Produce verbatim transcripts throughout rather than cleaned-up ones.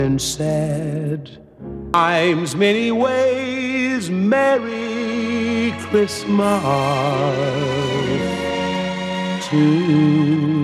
and sad. Times many ways, Merry Christmas to you.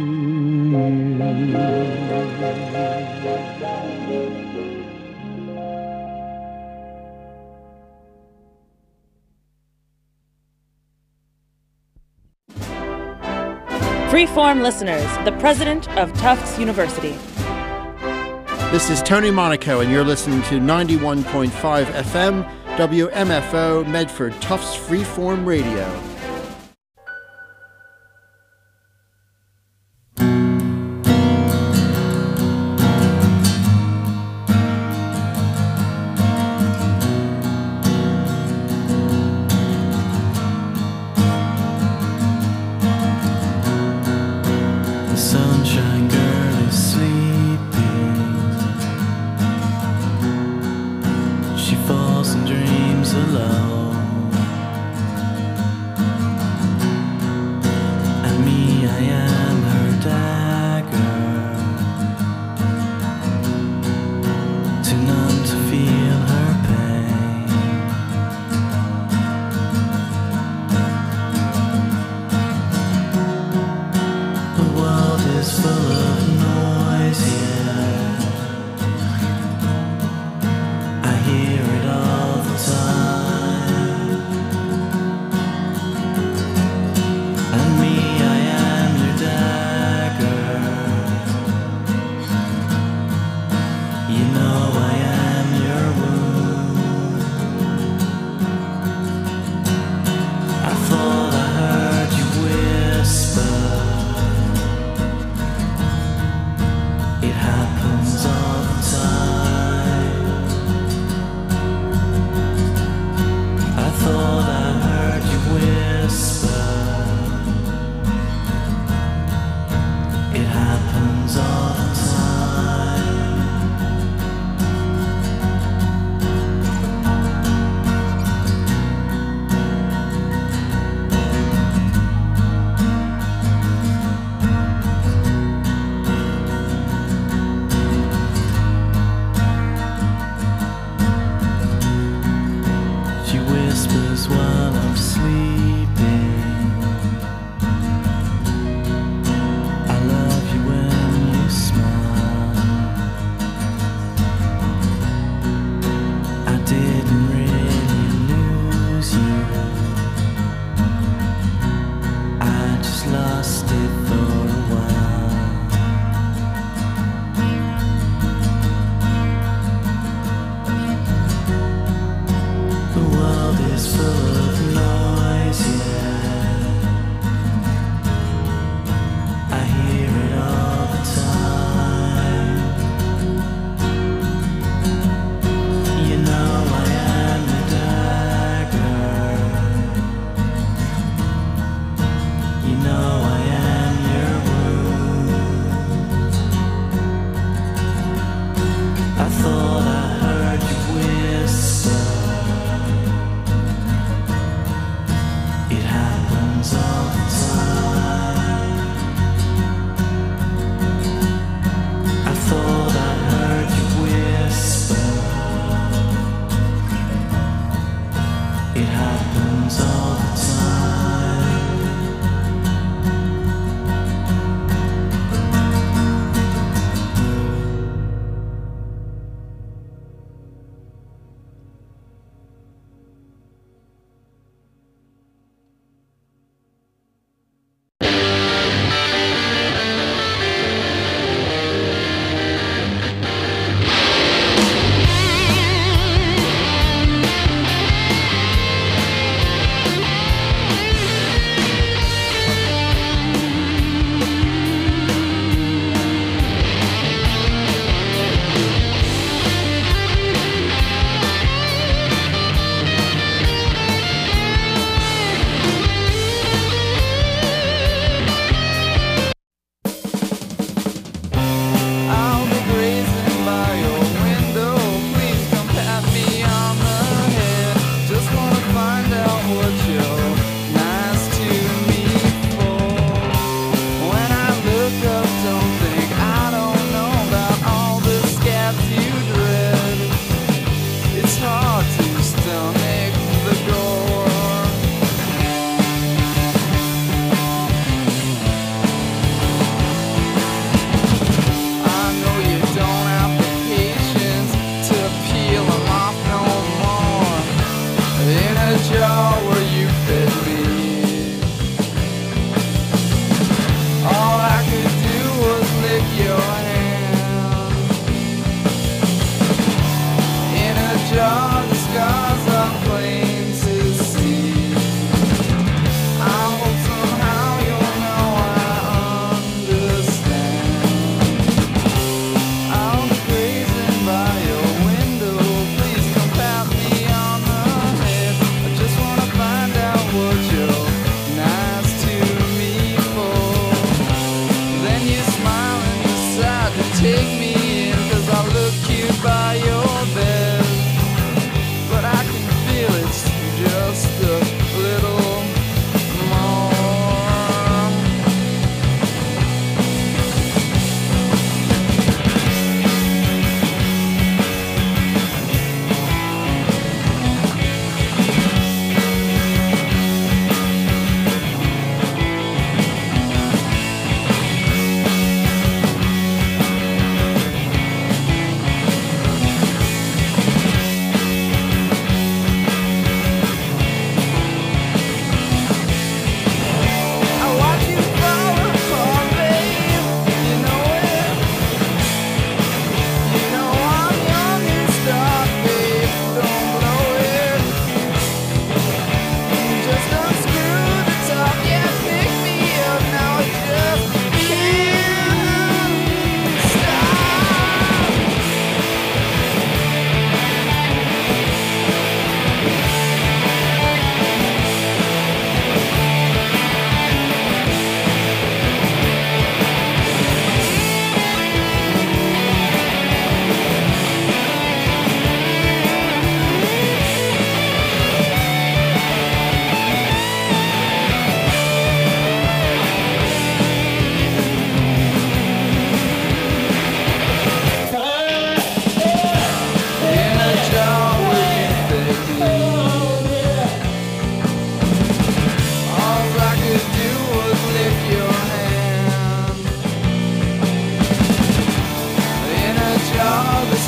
Freeform listeners, the president of Tufts University. This is Tony Monaco, and you're listening to ninety-one point five F M, W M F O, Medford, Tufts Freeform Radio.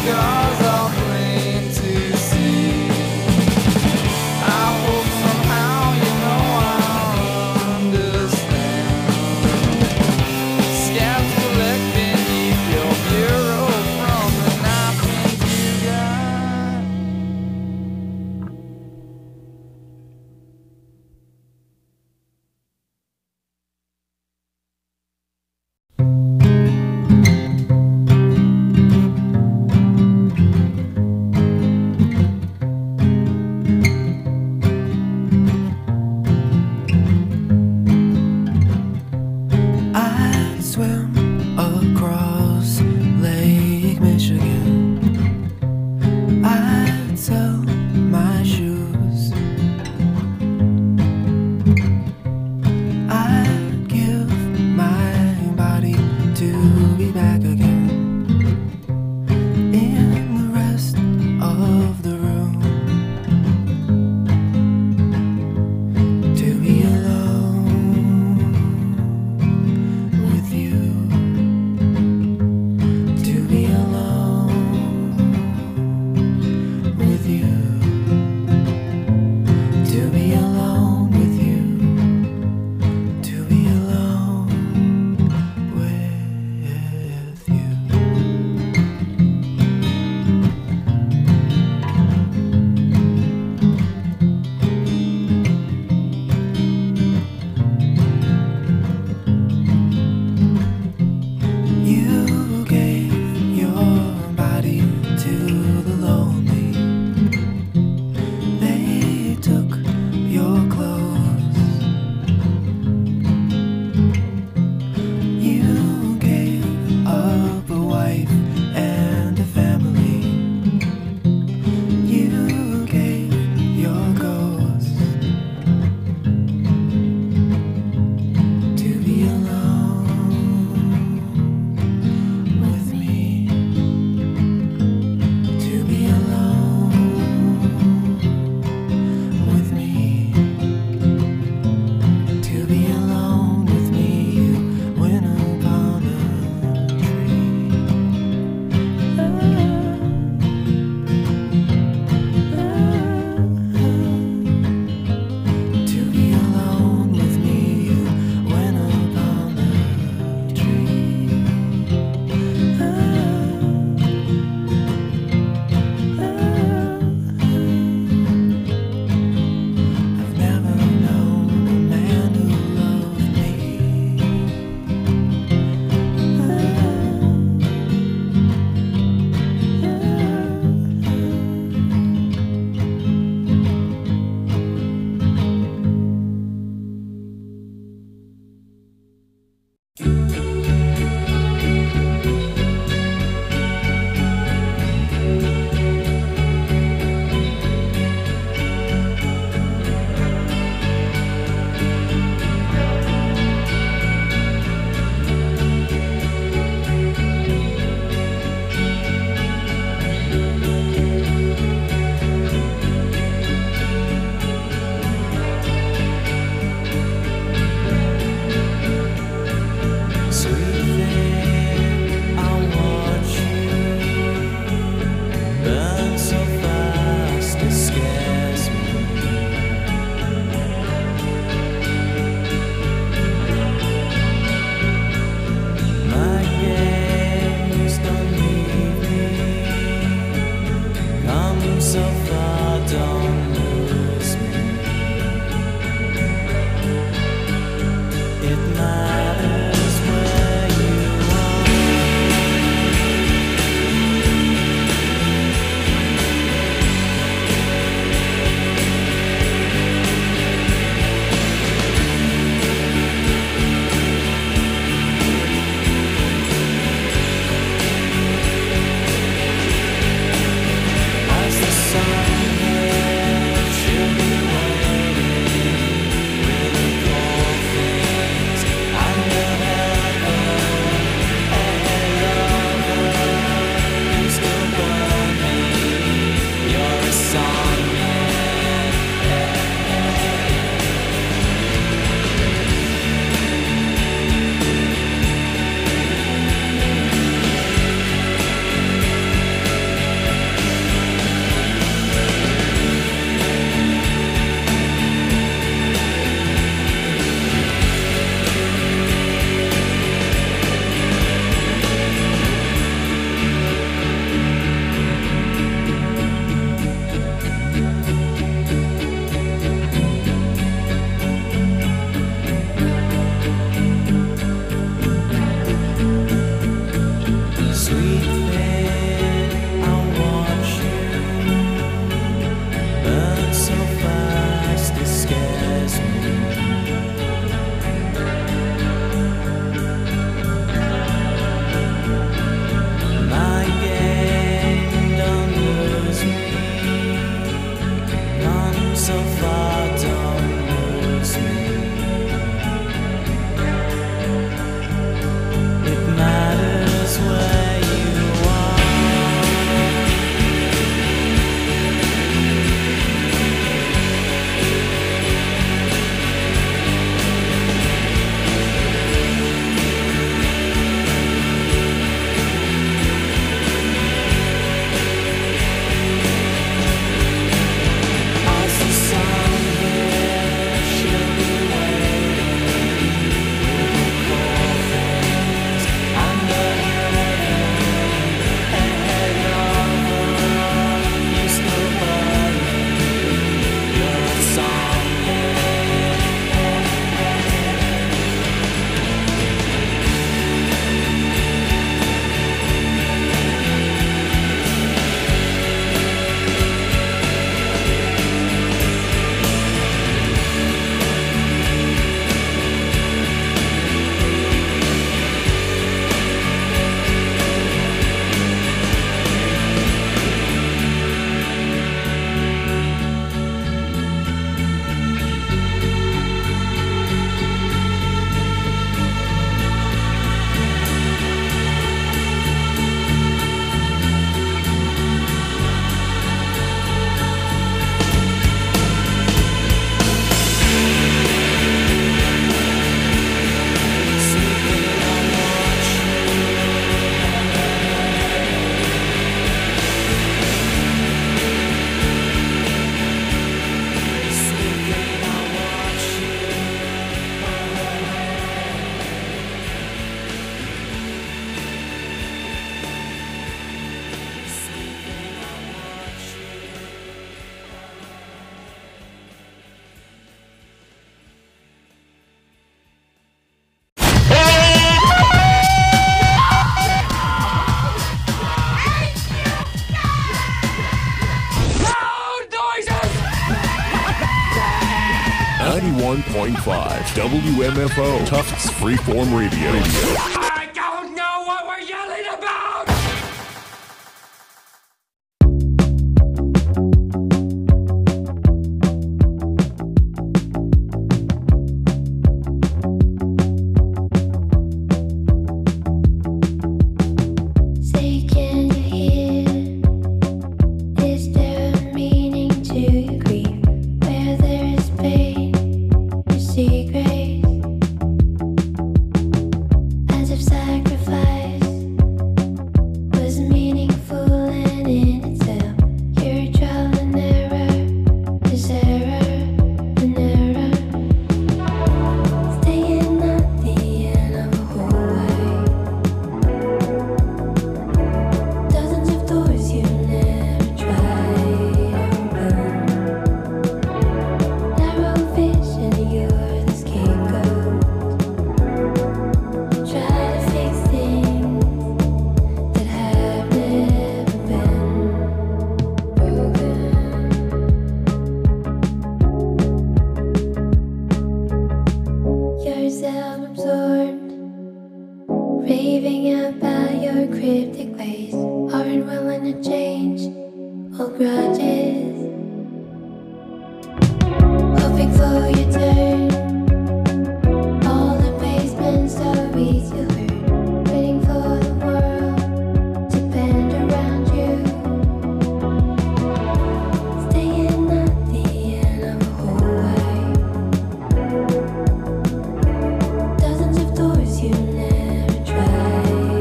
scars are plain to see. I hope somehow you know I'll understand. Scabs collect beneath your bureau from the napkins you got. ninety-one point five W M F O, Tufts Freeform Radio. I don't know what we're yelling about!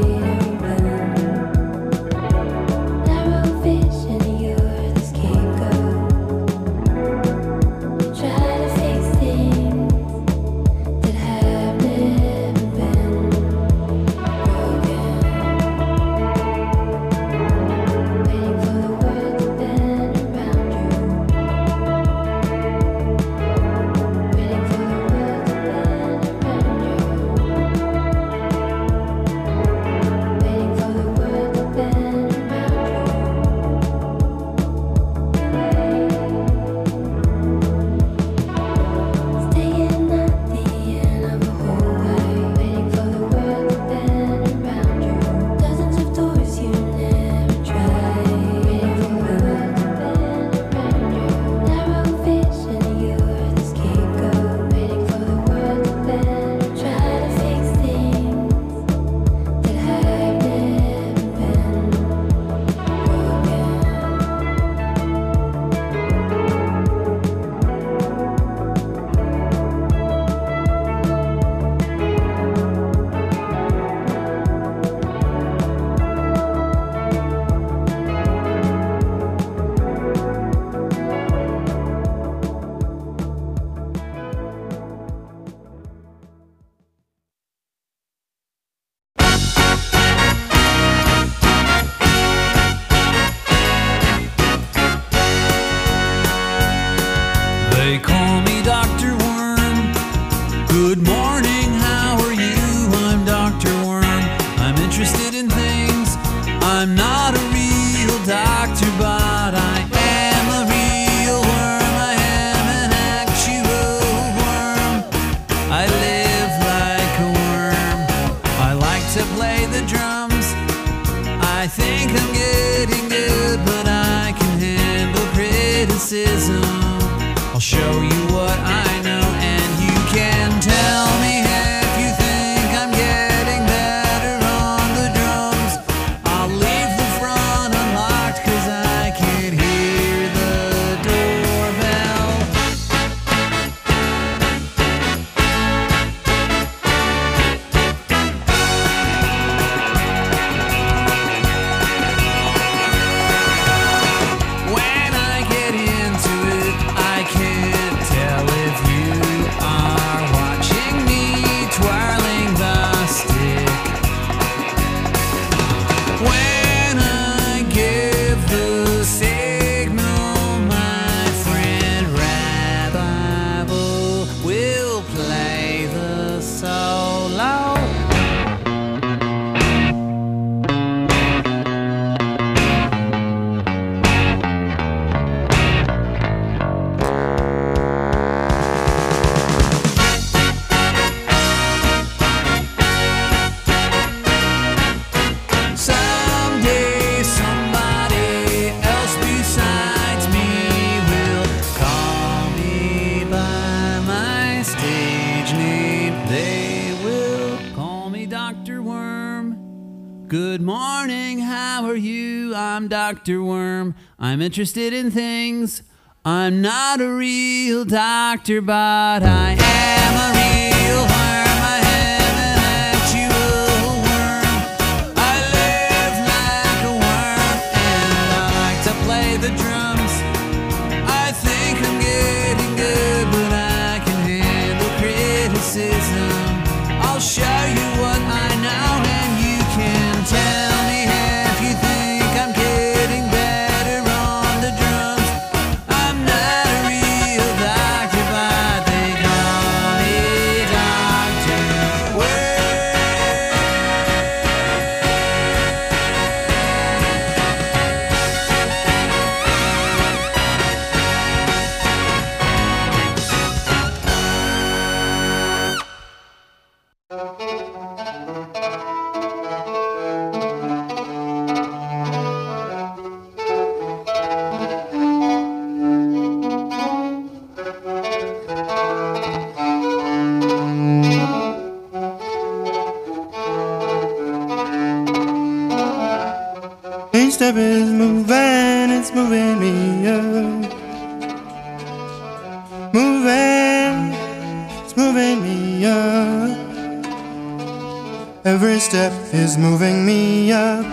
Narrow vision, you're the scapegoat. Good morning, how are you? I'm Doctor Worm. I'm interested in things. I'm not a real doctor, but I am a real worm. I am an actual worm. I live like a worm, and I like to play the drums. I think I'm getting good, but I can handle criticism. I'll show you what I know, and you can tell me if you think I'm getting better on the drums. I'm not a real doctor, but they call me Doctor Each step is moving, it's moving me up. Moving, it's moving me up. Every step is moving me up.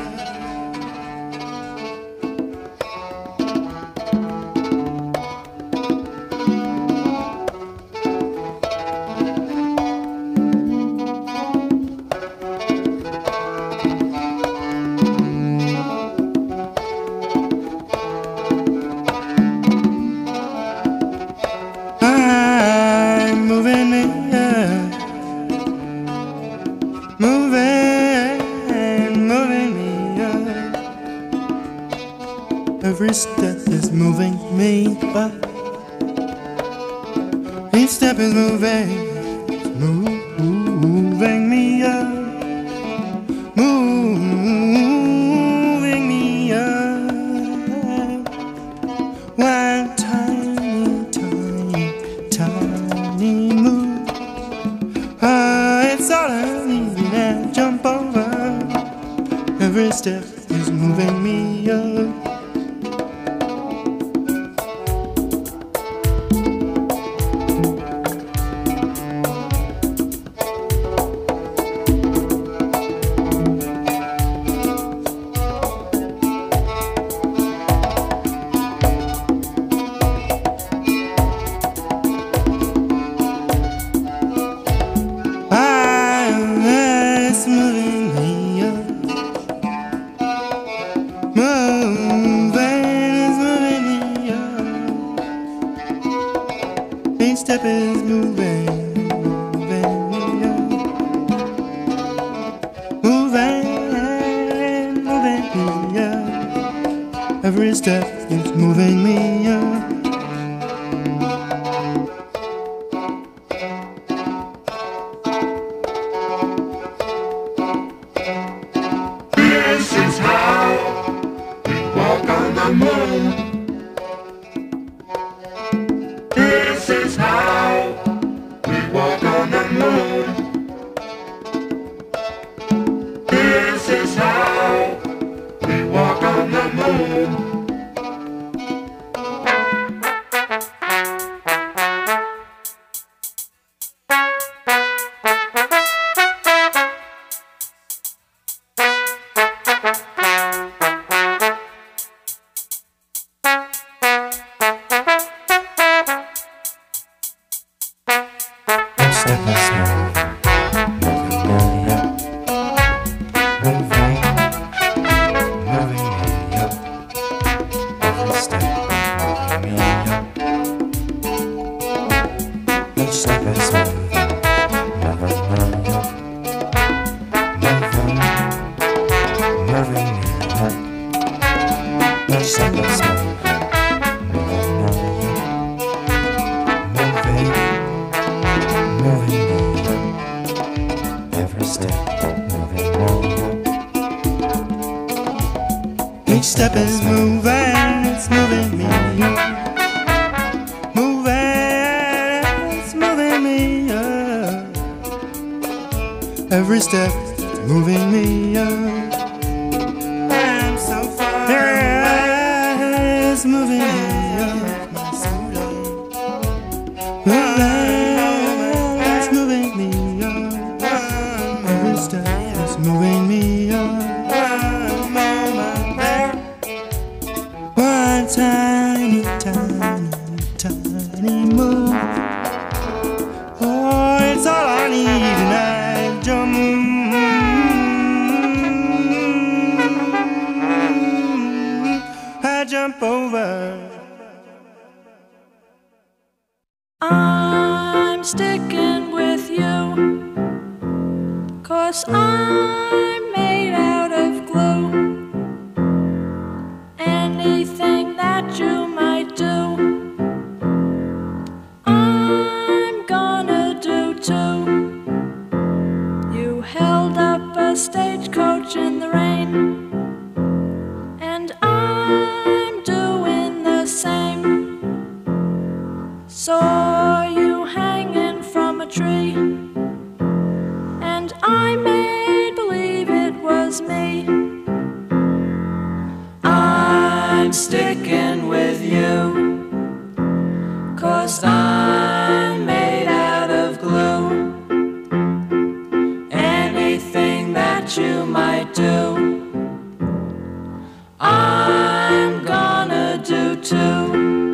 I'm moving me up. Moving, moving me up. Every step is moving me up. Each step is moving, it's moving me up. Moving me up. One tiny, tiny, tiny move. Ah, it's all I need to jump over. Every step is moving me up. It's moving me up. Moving, it's moving me up. Each step is moving, moving me up. Moving, moving me up. Every step is moving me up. This is how we walk on the moon. This is how we walk on the moon. This is how we walk on the moon. Step by step, moving me up. Moving, moving me up. Every step moving me up. Each step is moving, moving me up. Moving, moving me up. Each step is moving, moving me up. Moving, moving me up. Every step moving me up. Each step is moving, it's moving me up. Moving, it's moving me up. Every step is moving me up. is moving me off my soda. The love is moving me off. The style is moving me off. One tiny, tiny, tiny move. Oh, it's all I need, and I jump. I jump over. I'm sticking with you, 'cause I'm made out of glue. Anything that you might do, I'm gonna do too. You held up a stagecoach in the rain, and I'm doing the same. Saw you hanging from a tree, and I made believe it was me. I'm sticking with you, 'cause I'm made out of glue. Anything that you might do, I'm gonna do too.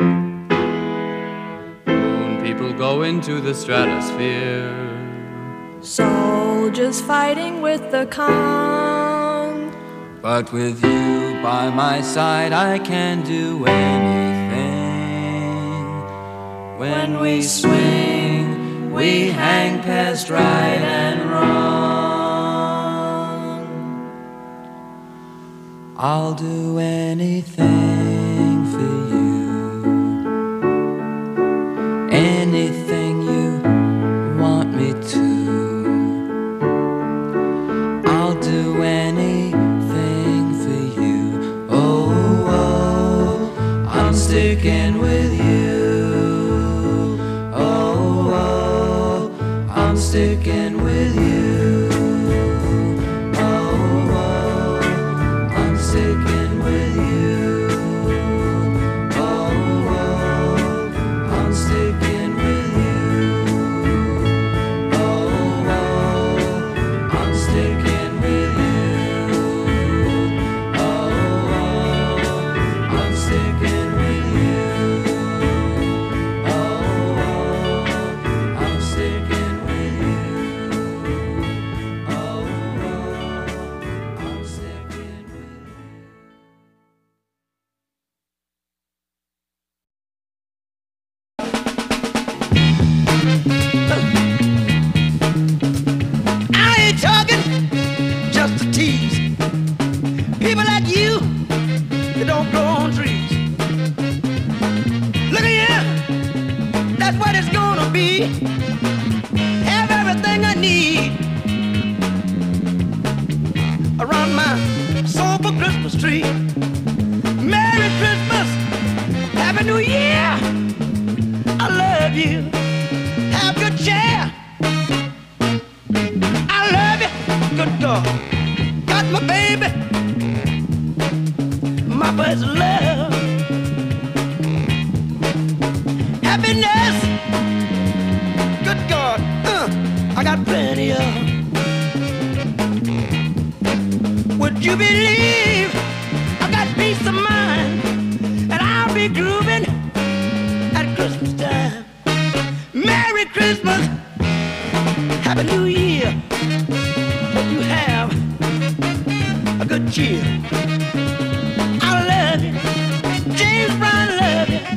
Moon people go into the stratosphere. Soldiers fighting with the Kong. But with you by my side, I can do anything. When we swing, we hang past right and wrong. I'll do anything for you. Anything you want me to. I'll do anything for you. Oh, oh, I'm sticking with you. Oh, oh, I'm sticking with you. Oh, oh, I'm sticking with you. Oh, oh, I'm sticking with you. Oh, oh, I'm sticking with you. Oh, oh, I'm sticking with you. Oh, oh, I'm sticking with you. Oh, oh, I'm sticking with you. I ain't talking just to tease. People like you, they don't grow on trees. Look at here, that's what it's gonna be. Have everything I need around my sober Christmas tree. Merry Christmas, Happy New Year. I love you. Have good cheer. I love you, good God. Got my baby, my first love. Happiness, good God, uh, I got plenty of. Would you believe I got peace of mind, and I'll be grooving at Christmas time. Merry Christmas, Happy New Year. Hope you have a good cheer. I love you, James Brown love you.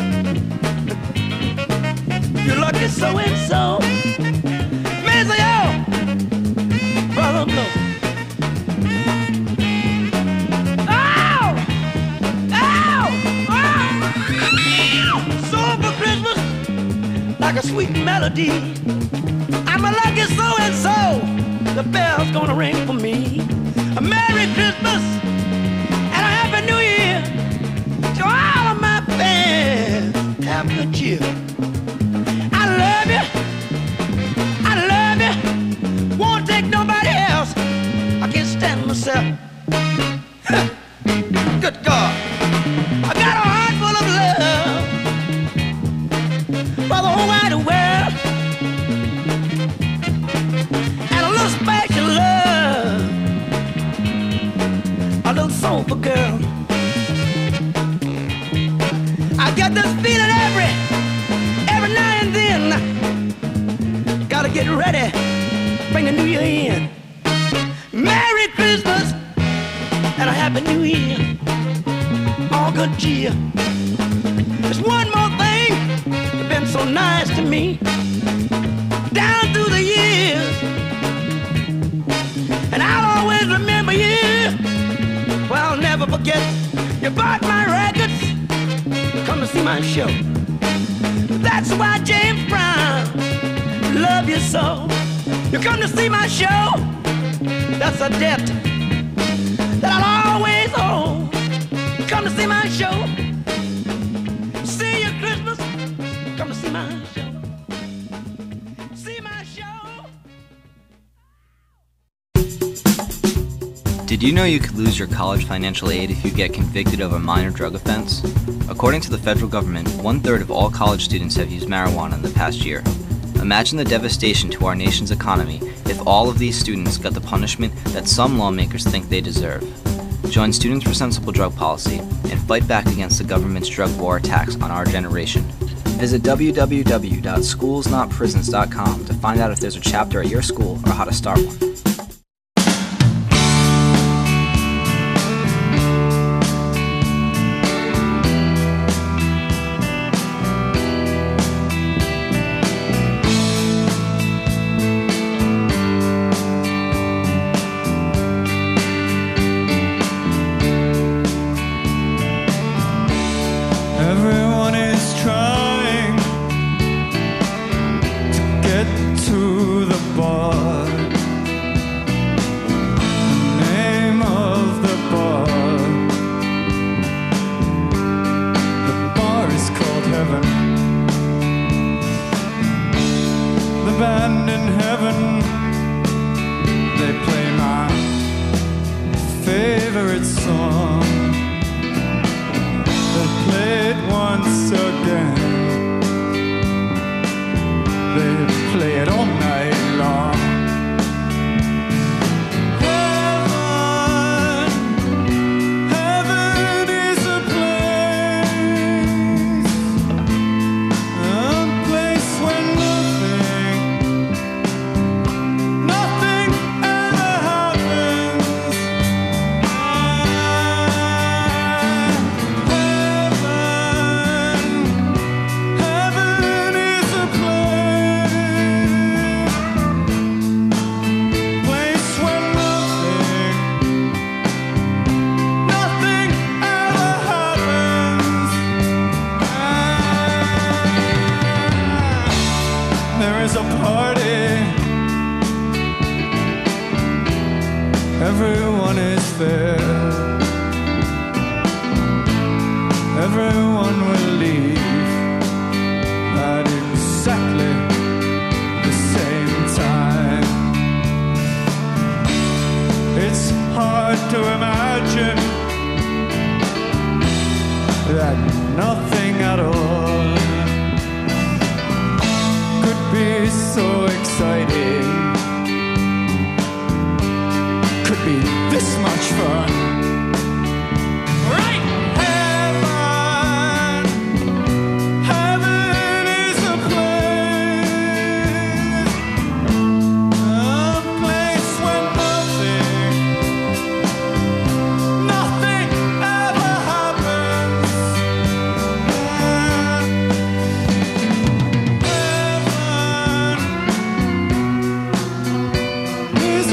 You're lucky so and so. Mister Yo, brother blow. Oh, oh, oh. So for Christmas, like a sweet melody. I'm a lucky so and so. The bell's gonna ring for me. A Merry Christmas and a Happy New Year to all of my fans. Have good cheer. I love you. I love you. Won't take nobody else. I can't stand myself. Good God. I got a heart. get this feeling every, every now and then. Gotta get ready, bring the new year in. Merry Christmas and a Happy New Year. All good cheer. There's one more thing that's been so nice to me down through the years, and I'll always remember you. Well, I'll never forget. You bought my records, come to see my show. That's why James Brown love you so. You come to see my show. That's a debt that I'll always owe. Come to see my show. See you Christmas. Come to see my show. See my show. Did you know you could lose your college financial aid if you get convicted of a minor drug offense? According to the federal government, one-third of all college students have used marijuana in the past year. Imagine the devastation to our nation's economy if all of these students got the punishment that some lawmakers think they deserve. Join Students for Sensible Drug Policy and fight back against the government's drug war attacks on our generation. Visit w w w dot schools not prisons dot com to find out if there's a chapter at your school or how to start one. Everyone is trying to get to the bar. The name of the bar, the bar is called Heaven. The band in heaven, they play my favorite song. Play it once again. They play it all night long. Heaven, heaven is a place, a place where nothing, nothing ever happens. Everyone is there. Everyone will leave at exactly the same time. It's hard to imagine that nothing at all could be so exciting, could be this much fun. Right? Heaven, heaven is a place, a place where nothing, nothing ever happens. Heaven is a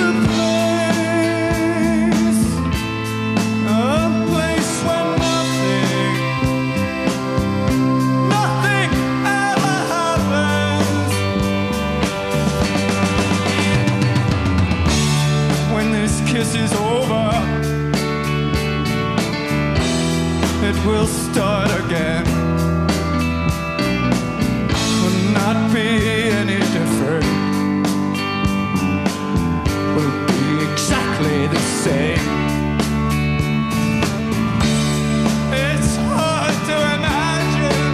place, a place where nothing, nothing ever happens. When this kiss is over, it will start again. Will not be any different. Will be exactly the same. It's hard to imagine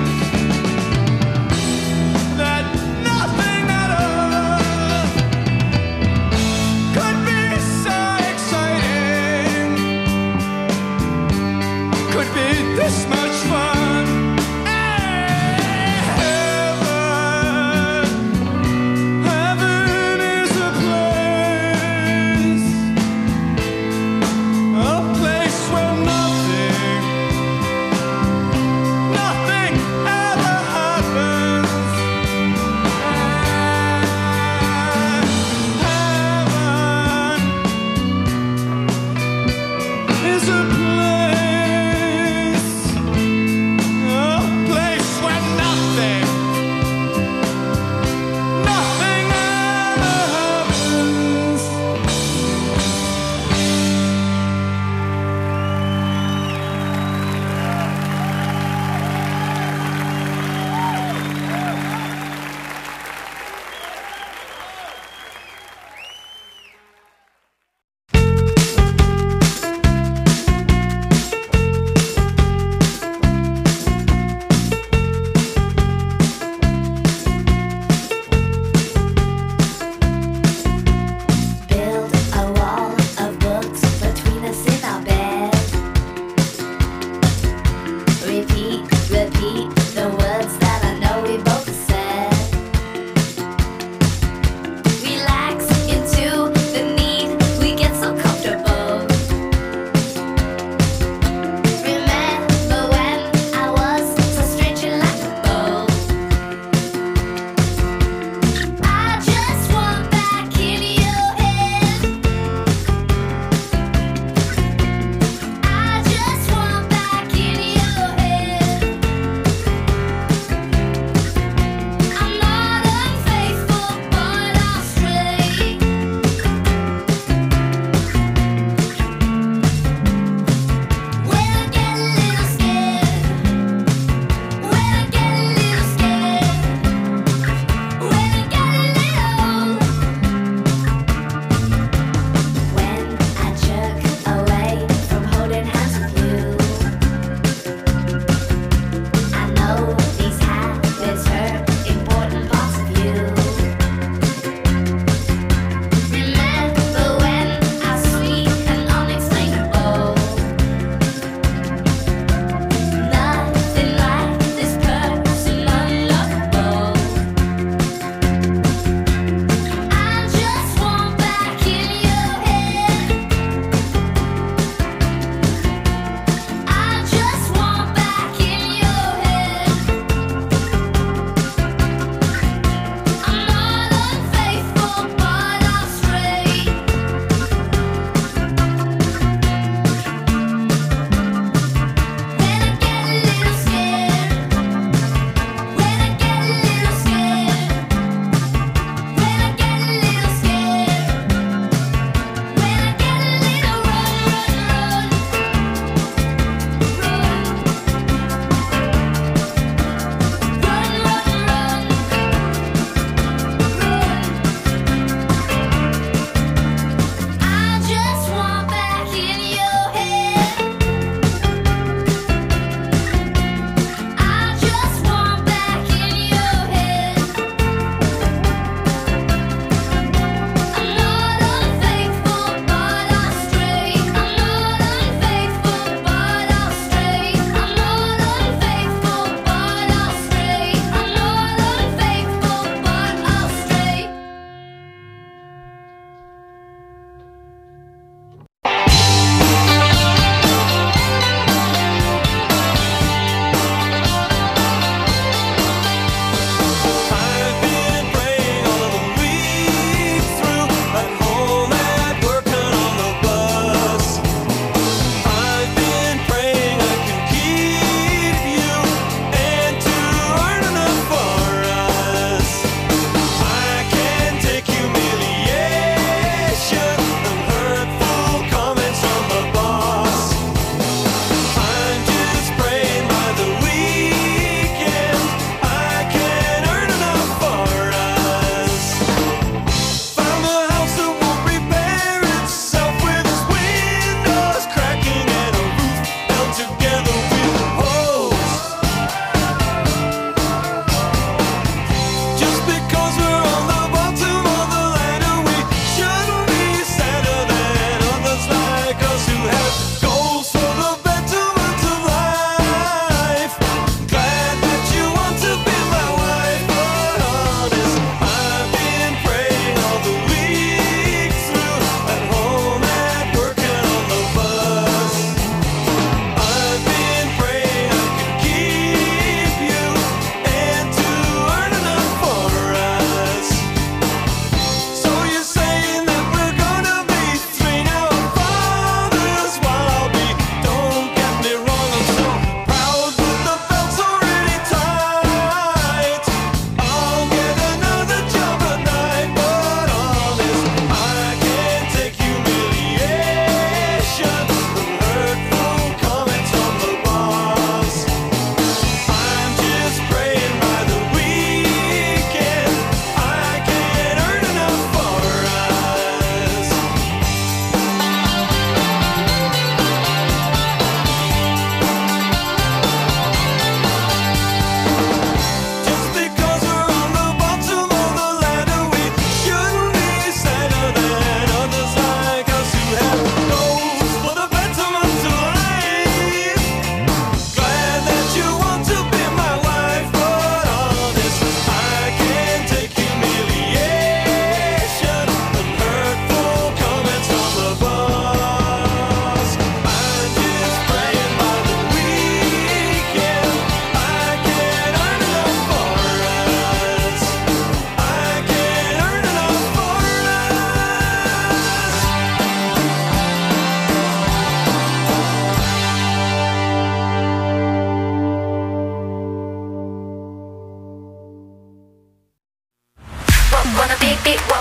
that nothing at all could be so exciting, could be this much fun.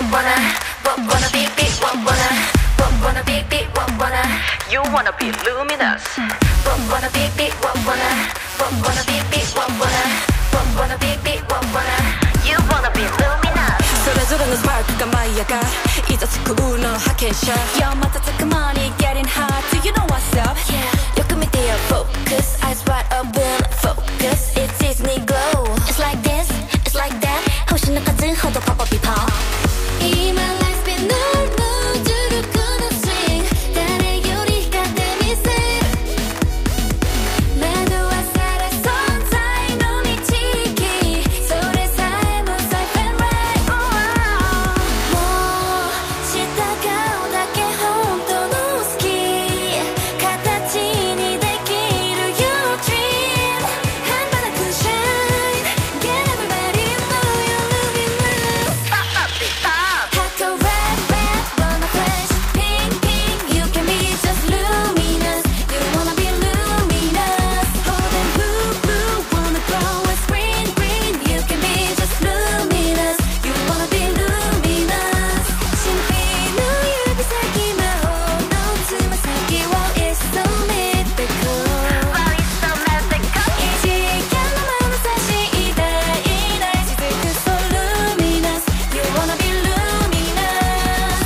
wanna, what wanna be, be, what wanna, what wanna be, be, what wanna. You wanna be luminous. What wanna be, be, what wanna, what wanna be, be, what wanna, what wanna be, be, what wanna. You wanna be luminous. それぞれのスパークが舞い上がるいざ作るの派遣者 Yo 瞬く間に getting hot Do you know what's up? Yeah よく見てよ focus Eyes wide open focus It's Disney glow It's like this, it's like that 星の数ほどポポピポ今 life's been no no 重力の swing 誰より光ってみせる惑わされ存在の導きそれさえも safe and rightもう従うだけ本当の好き形にできる Your dream 半端なく shine Get everybody know you're luminous Pop up it pop Hot or red red wanna flash Pink pink you can be just luminous You wanna be luminous Hold and blue blue wanna glow It's green green you can be just luminous You wanna be luminous 神秘の指先魔法のつま先 Wow it's so mythical Wow it's so mythical 異次元の眼差し痛いない雫 So luminous You wanna be luminous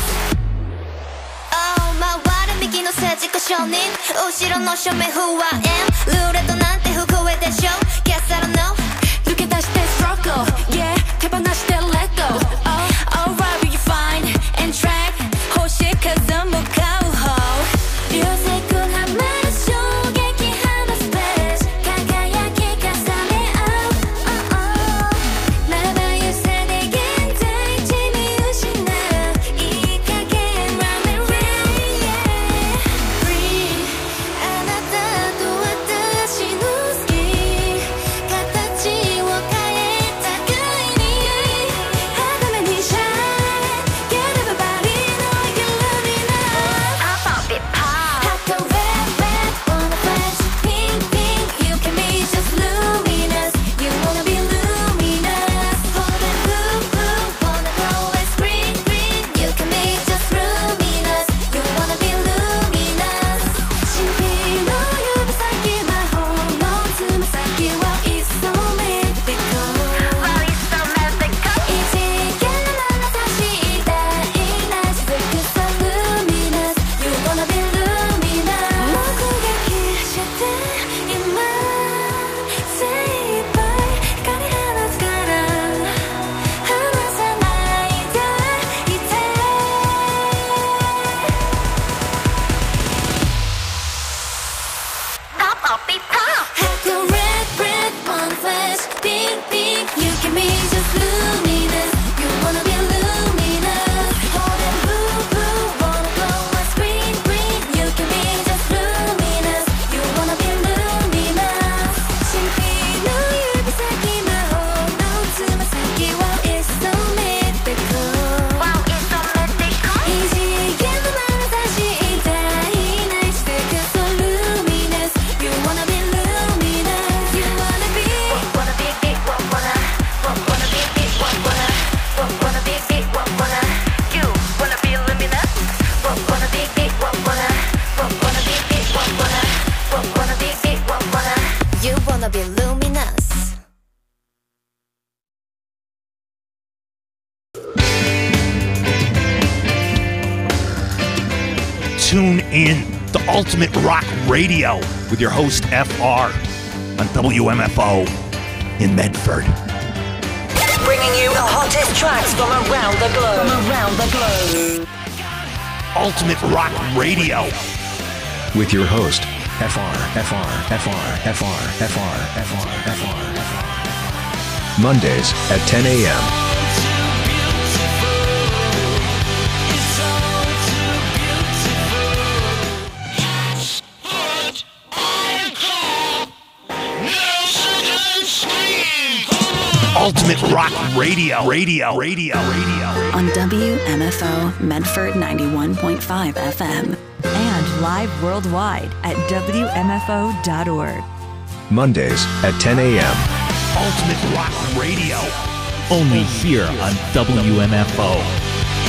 Oh 回る右の政治家少年後ろの正面不安ルーレットなんて不公でしょ Guess I don't know 抜け出して struggle Yeah 手放して let go Oh alright will you find and track 星数も買う方流星群はまる衝撃放つペース輝き重ね合う Oh oh まばゆさで現在地見失ういい加減 Run and rain Yeah Free あなたと私の好き形を変えたくいに肌目に shine Get everybody know you're luminous Pop up it pop Hot or red red wanna flash Pink pink you can be just luminous You wanna be luminous Hold and blue blue wanna glow It's green green you can be just luminous You wanna be luminous 神秘の指先魔法のつま先 Wow it's so mythical Wow it's so mythical 異次元の眼差し痛いない雫 So luminous You wanna be luminous 目撃して今精一杯光放つから離さないでいてPop up it pop Hot or red red one flash Pink pink you can be just luminous You wanna be luminous Hold and blue blue wanna glow It's green green you can be just luminous You wanna be luminous 神秘の指先魔法のつま先 Wow it's so mythical Wow it's so mythical 異次元の眼差し痛いない雫 So luminous You wanna be luminous You wanna be What wanna be be what wanna What wanna be be what wanna What wanna be be what wanna You wanna be luminous What wanna be be what wanna What wanna be be what wanna What wanna be be what wanna You wanna be luminous Tune in to Ultimate Rock Radio with your host F R on W M F O in Medford. Bringing you the hottest tracks from around the globe. From around the globe. Ultimate Rock Radio with your host F R, F R, F R, F R, F R, F R, F R, F R. Mondays at ten a.m. Ultimate Rock Radio, Radio, Radio, Radio. On W M F O Medford ninety-one point five F M. And live worldwide at W M F O dot org. Mondays at ten a.m. Ultimate Rock Radio. Only here on W M F O.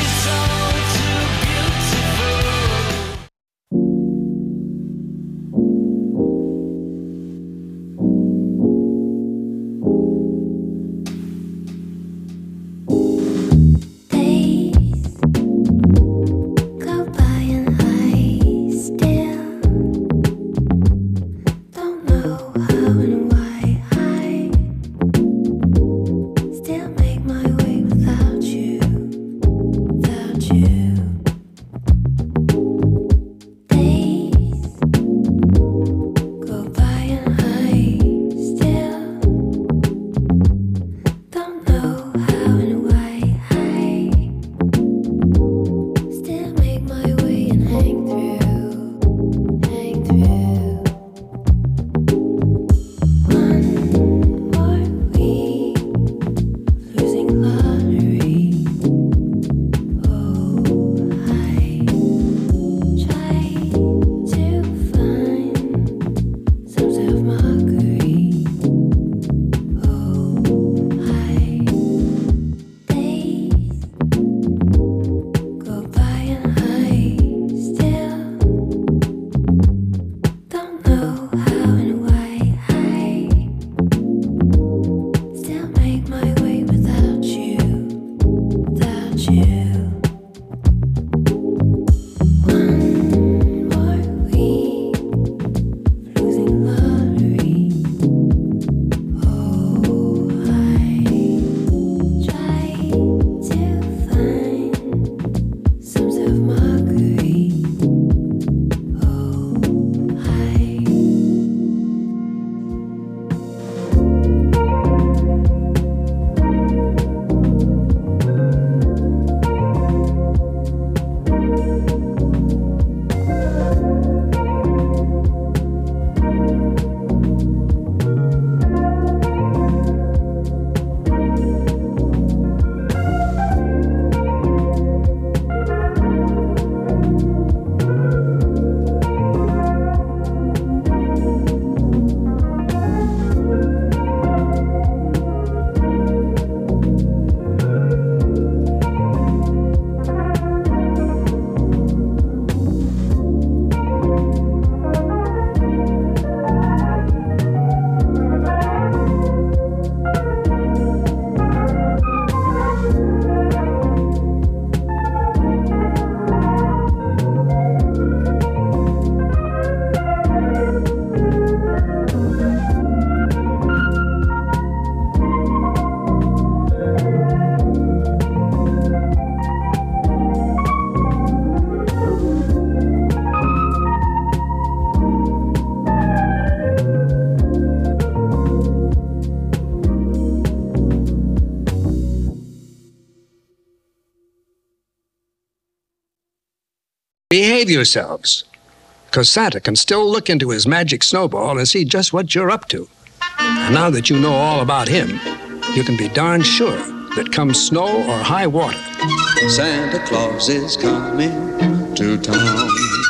behave yourselves, because Santa can still look into his magic snowball and see just what you're up to. And now that you know all about him, you can be darn sure that come snow or high water, Santa Claus is coming to town.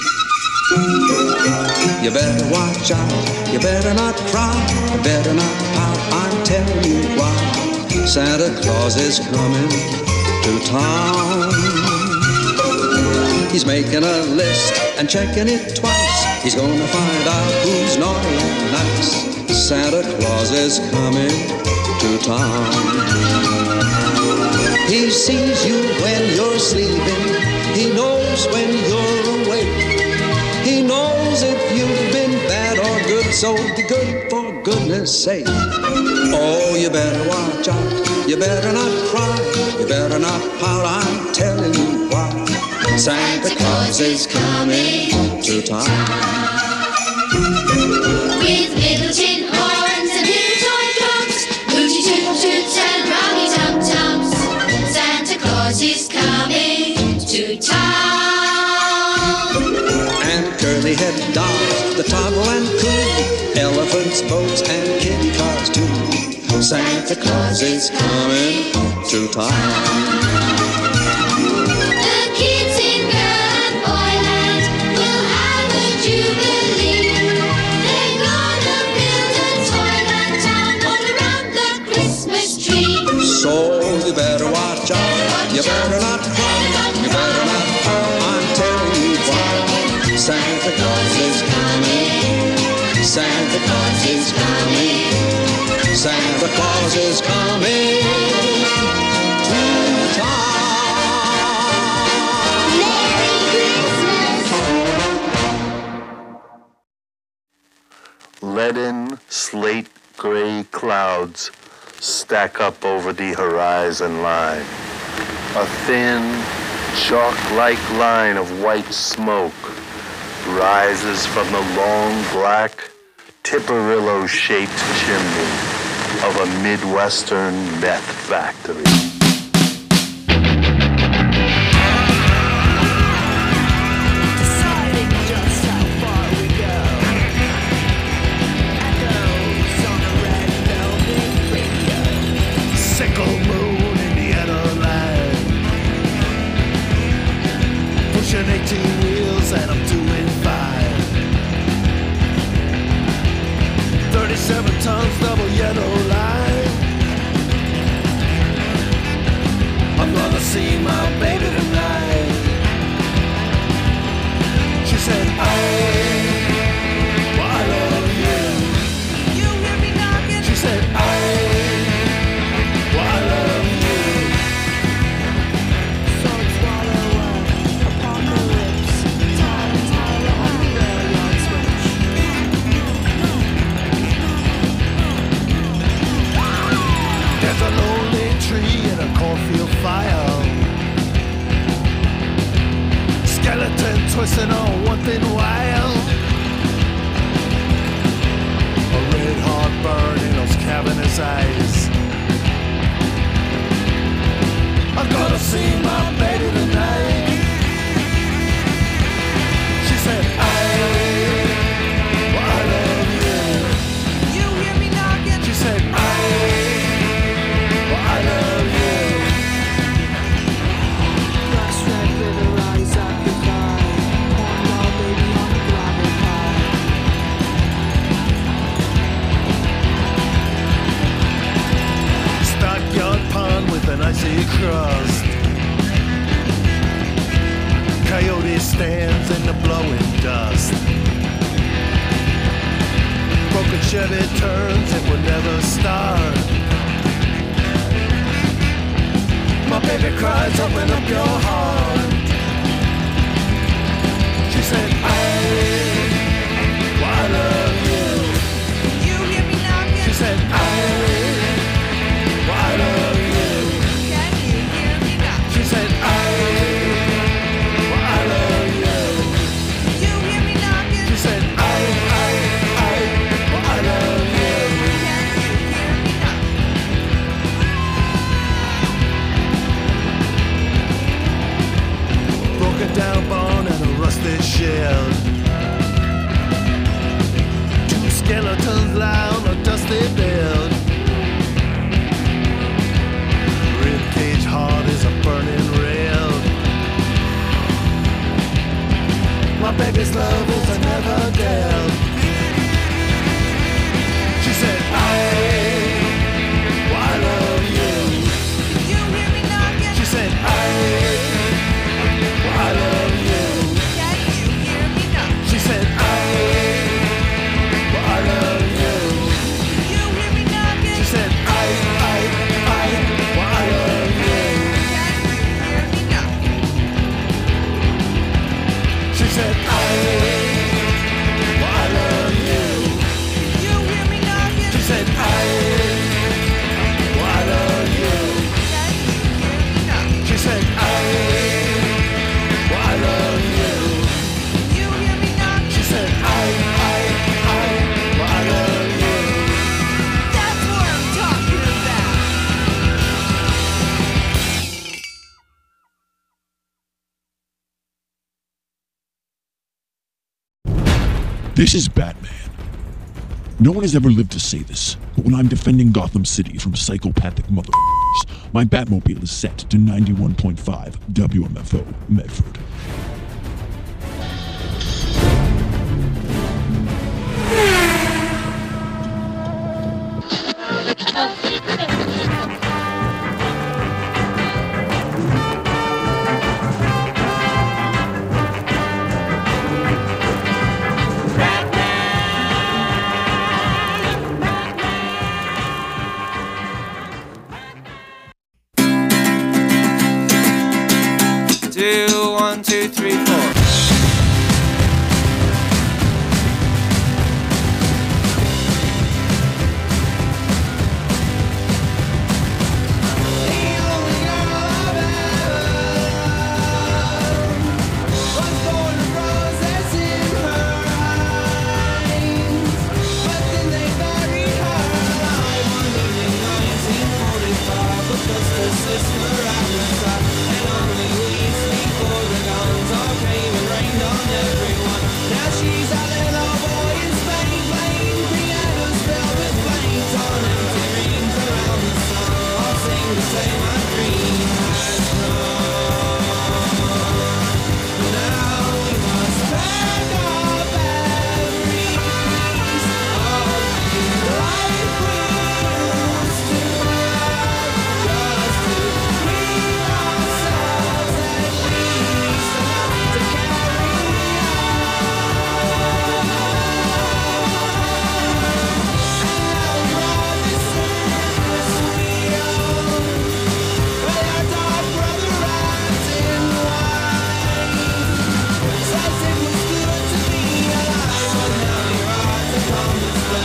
You better watch out, you better not cry, you better not pout, I'm telling you why. Santa Claus is coming to town. He's making a list and checking it twice. He's gonna find out who's naughty and nice. Santa Claus is coming to town. He sees you when you're sleeping. He knows when you're awake. He knows if you've been bad or good, so be good for goodness sake. Oh, you better watch out. You better not cry. You better not pout. I'm telling you why. Santa Claus is coming to town. With little tin horns and little toy drums, hooty toot toots and rowdy tum tums, Santa Claus is coming to town. And curly-head dolls, the toggle and coo, elephants, boats, and kitty cars too. Santa Claus is coming to town. The kids in girl and boyland will have a jubilee. They're gonna build a toyland town all around the Christmas tree. So you better watch out, you better not cry, you better not pout, I'm telling you why. Santa Claus is coming, Santa Claus is coming, Santa Claus is coming to town. Merry Christmas! Leaden, slate gray clouds stack up over the horizon line. A thin, chalk-like line of white smoke rises from the long, black, Tipperillo-shaped chimney of a Midwestern meth factory. Sickle moon, Indiana line. Pushing eighteen wheels and I'm doing fine. thirty-seven tons, double yellow line. I'm gonna see my baby tonight. She said, I, well, I love you. You hear me knocking? She said, I, well, I love you. So swallow up upon the lips. Time, time on the railroad switch. There's a lonely tree in a cornfield fire. Skeleton twisting on one thin wire. A red hot burn in those cavernous eyes. I'm gonna see my baby tonight. She said, I, well, I love you. You hear me knocking? She said, I, well, I love you. Black stripe river rise up your thigh. Corn dog baby on the gravel pile. Stockyard pond with an icy crust. Coyote stands in the blowing dust. Broken Chevy turns, it will never start. My baby cries, open up your heart. She said, I, well, I love you. You hear me knocking? She said, I, well, I love you. Can you hear me knocking? She said, I, well, I love you. You hear me knocking? She said, I, I, I, well, I love you. Can you hear me knocking? Broken down bone and a rusty This is Batman. No one has ever lived to say this, but when I'm defending Gotham City from psychopathic motherfuckers, my Batmobile is set to ninety-one point five W M F O Medford. Two, one, two, three, four.